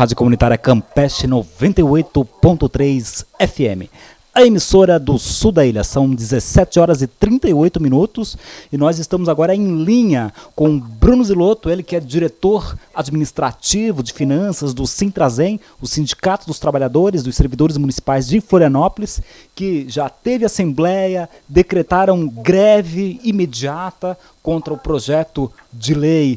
Rádio Comunitária Campeche 98.3 FM. A emissora do sul da ilha. São 17 horas e 38 minutos e nós estamos agora em linha com Bruno Zilotto, ele que é diretor administrativo de finanças do Sintrazem, o Sindicato dos Trabalhadores, dos Servidores Municipais de Florianópolis, que já teve assembleia, decretaram greve imediata contra o projeto de lei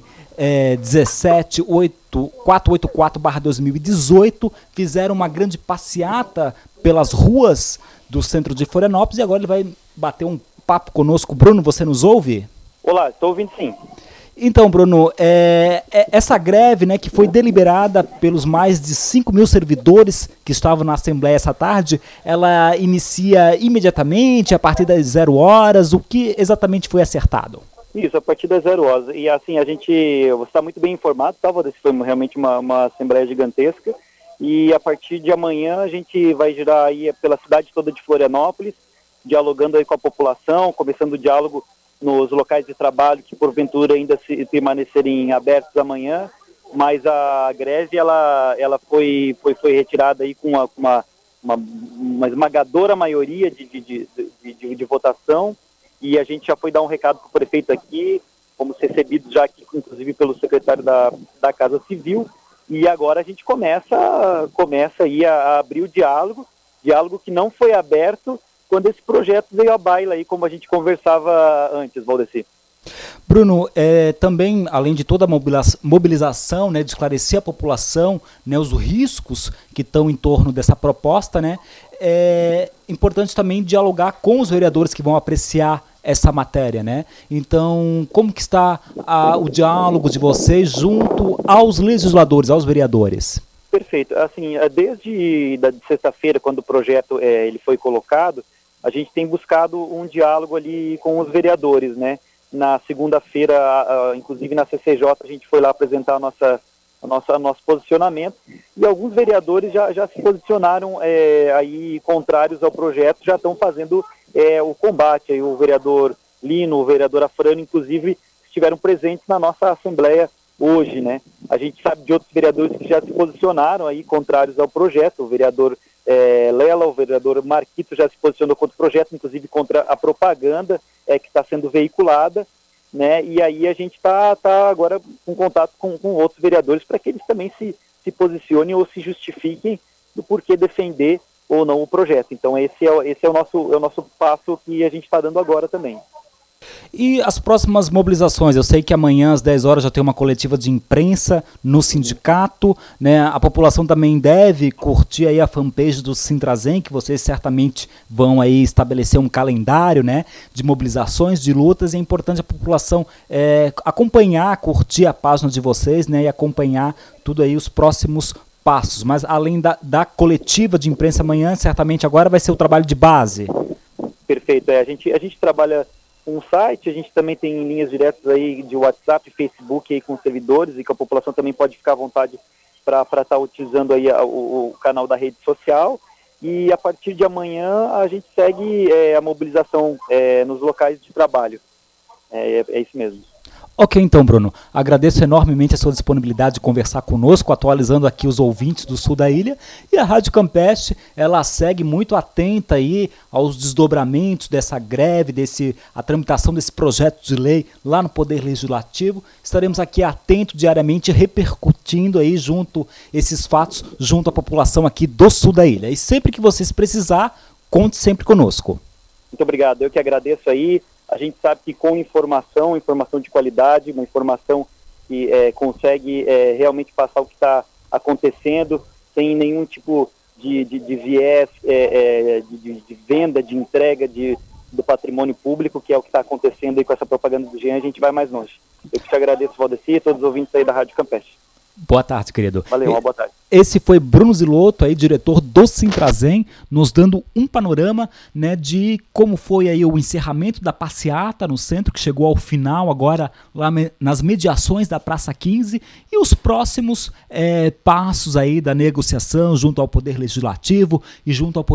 17484/2018, fizeram uma grande passeata pelas ruas do centro de Florianópolis e agora ele vai bater um papo conosco. Bruno, você nos ouve? Olá, estou ouvindo sim. Então, Bruno, essa greve, né, que foi deliberada pelos mais de 5 mil servidores que estavam na Assembleia essa tarde, ela inicia imediatamente, a partir das 0 horas, o que exatamente foi acertado? Isso, a partir das 0 horas. E assim, você está muito bem informado, tá? Foi realmente uma assembleia gigantesca. E a partir de amanhã a gente vai girar aí pela cidade toda de Florianópolis, dialogando aí com a população, começando o diálogo nos locais de trabalho que porventura ainda permanecerem abertos amanhã. Mas a greve ela foi retirada aí com uma esmagadora maioria de votação. E a gente já foi dar um recado para o prefeito aqui, fomos recebidos já aqui, inclusive pelo secretário da Casa Civil, e agora a gente começa aí a abrir o diálogo que não foi aberto quando esse projeto veio à baila aí, como a gente conversava antes, Valdeci. Bruno, também, além de toda a mobilização, né, de esclarecer a população, né, os riscos que estão em torno dessa proposta, né, é importante também dialogar com os vereadores que vão apreciar essa matéria, né? Então, como que está o diálogo de vocês junto aos legisladores, aos vereadores? Perfeito. Assim, desde sexta-feira, quando o projeto ele foi colocado, a gente tem buscado um diálogo ali com os vereadores, né? Na segunda-feira, inclusive na CCJ, a gente foi lá apresentar nosso posicionamento e alguns vereadores já se posicionaram aí contrários ao projeto, já estão fazendo o combate. Aí o vereador Lino, o vereador Afrano, inclusive, estiveram presentes na nossa Assembleia hoje, né? A gente sabe de outros vereadores que já se posicionaram aí contrários ao projeto. O vereador Lela, o vereador Marquito já se posicionou contra o projeto, inclusive contra a propaganda que está sendo veiculada, né? E aí a gente tá agora com contato com outros vereadores para que eles também se posicionem ou se justifiquem do porquê defender ou não o projeto. Então esse é o nosso passo que a gente está dando agora também. E as próximas mobilizações? Eu sei que amanhã às 10 horas já tem uma coletiva de imprensa no sindicato, né? A população também deve curtir aí a fanpage do Sintrazem, que vocês certamente vão aí estabelecer um calendário, né, de mobilizações, de lutas. E é importante a população acompanhar, curtir a página de vocês, né, e acompanhar tudo aí, os próximos passos. Mas além da coletiva de imprensa amanhã, certamente agora vai ser o trabalho de base. Perfeito. A gente trabalha um site, a gente também tem linhas diretas aí de WhatsApp, Facebook aí com servidores, e que a população também pode ficar à vontade para estar utilizando aí o canal da rede social. E a partir de amanhã a gente segue a mobilização nos locais de trabalho. É isso mesmo. Ok, então, Bruno, agradeço enormemente a sua disponibilidade de conversar conosco, atualizando aqui os ouvintes do sul da ilha, e a Rádio Campeche, ela segue muito atenta aí aos desdobramentos dessa greve, a tramitação desse projeto de lei lá no Poder Legislativo. Estaremos aqui atentos diariamente, repercutindo aí esses fatos junto à população aqui do sul da ilha. E sempre que vocês precisar, conte sempre conosco. Muito obrigado, eu que agradeço aí. A gente sabe que com informação de qualidade, uma informação que consegue realmente passar o que está acontecendo, sem nenhum tipo de viés de venda, de entrega do patrimônio público, que é o que está acontecendo aí com essa propaganda do GEAN, a gente vai mais longe. Eu que te agradeço, Valdeci, e todos os ouvintes aí da Rádio Campeche. Boa tarde, querido. Valeu, uma boa tarde. Esse foi Bruno Zilotto, aí, diretor do Sintrazem, nos dando um panorama, né, de como foi aí o encerramento da passeata no centro, que chegou ao final agora lá nas mediações da Praça 15, e os próximos passos aí da negociação junto ao Poder Legislativo e junto ao Poder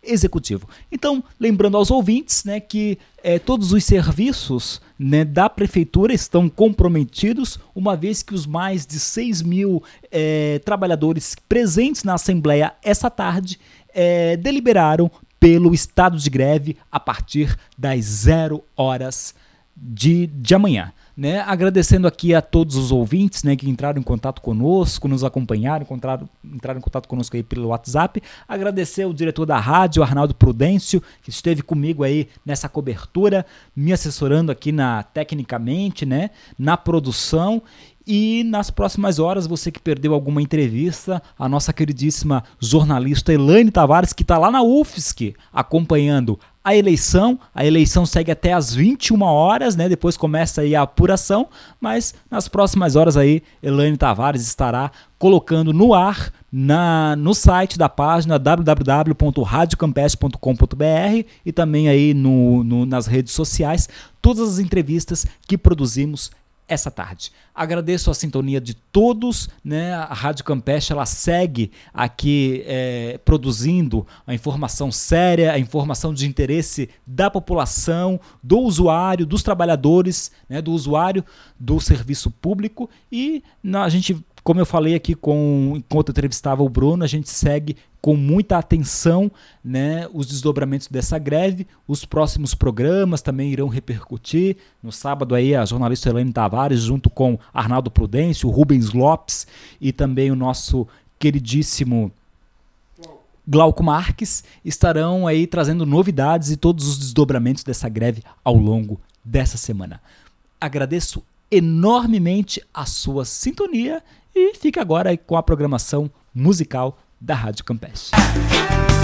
executivo. Então, lembrando aos ouvintes, né, que todos os serviços, né, da prefeitura estão comprometidos, uma vez que os mais de 6 mil trabalhadores presentes na Assembleia essa tarde deliberaram pelo estado de greve a partir das 0 horas de amanhã. Né, agradecendo aqui a todos os ouvintes, né, que entraram em contato conosco, nos acompanharam, entraram em contato conosco aí pelo WhatsApp. Agradecer ao diretor da rádio, Arnaldo Prudêncio, que esteve comigo aí nessa cobertura, me assessorando aqui tecnicamente, né, na produção. E nas próximas horas, você que perdeu alguma entrevista, a nossa queridíssima jornalista Elaine Tavares, que está lá na UFSC acompanhando a eleição. A eleição segue até às 21 horas, né? Depois começa aí a apuração, mas nas próximas horas aí, Elaine Tavares estará colocando no ar no site da página www.radiocampestre.com.br e também aí nas redes sociais todas as entrevistas que produzimos essa tarde. Agradeço a sintonia de todos, né? A Rádio Campestre, ela segue aqui produzindo a informação séria, a informação de interesse da população, do usuário, dos trabalhadores, né? Do usuário do serviço público, e a gente, como eu falei aqui enquanto eu entrevistava o Bruno, a gente segue com muita atenção, né, os desdobramentos dessa greve. Os próximos programas também irão repercutir. No sábado aí a jornalista Elaine Tavares, junto com Arnaldo Prudêncio, Rubens Lopes e também o nosso queridíssimo Glauco Marques, estarão aí trazendo novidades e todos os desdobramentos dessa greve ao longo dessa semana. Agradeço enormemente a sua sintonia e fica agora aí com a programação musical da Rádio Campestre.